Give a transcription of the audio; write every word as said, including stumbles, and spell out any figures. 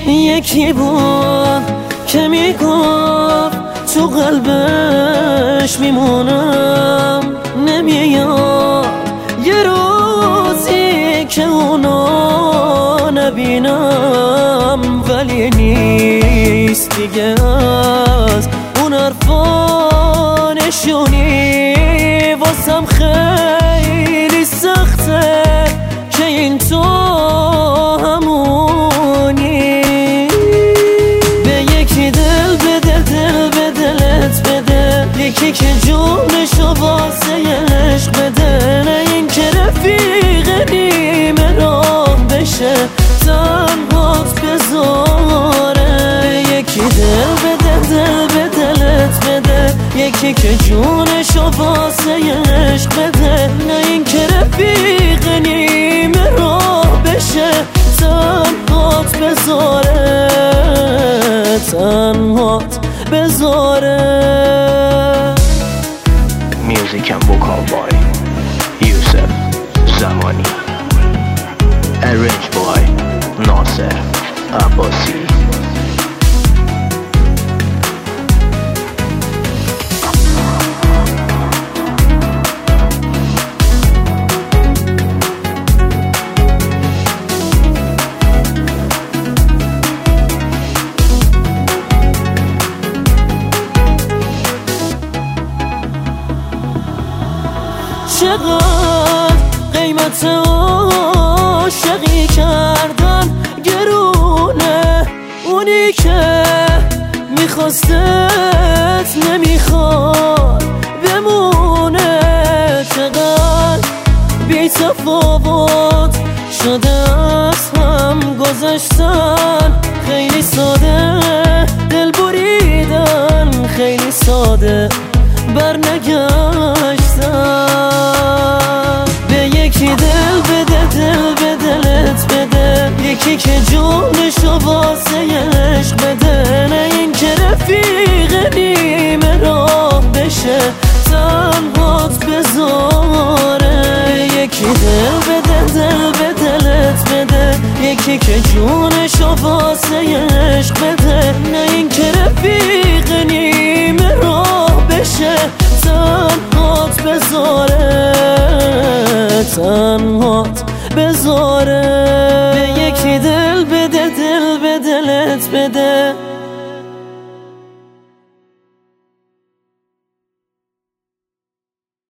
یکی بود که میگفت تو قلبش میمونم، نمیاد یه روزی که اونو نبینم، ولی نیست دیگه از اون حرفا نشونی. واسم خیلی سخته که این تو همونی. به یکی دل بده، دل به دلت بده، یکی که جونشو واسه عشق بده، نه این که رفیق نیمه راه بشه تنهات بذاره. یکی دل بده، دل به دلت بده، یکی که جونشو واسه عشق بده، نه این که رفیق نیمه راه بشه تنهات بذاره، تنهات بذاره. Music and vocal boy Yusuf Zamani, arranged by Nasser Abbasi. چقدر قیمت عاشقی کردن گرونه، اونی که میخواستت نمیخواد بمونه. چقدر بی تفاوت شده از هم گذشتن، خیلی ساده دل بریدن، خیلی ساده برنگشتن. به یکی دل بده، دل به دلت بده، یکی که جونشو واسه عشق بده، نه این که رفیق نیمه راه بشه تنهات بذاره. یکی دل بده، دل به دلت بده، یکی که جونشو واسه عشق بده، نه این که رفیق نیمه راه بشه تنهات بذاره، تنهات بذاره. به یکی دل بده، دل به دلت بده،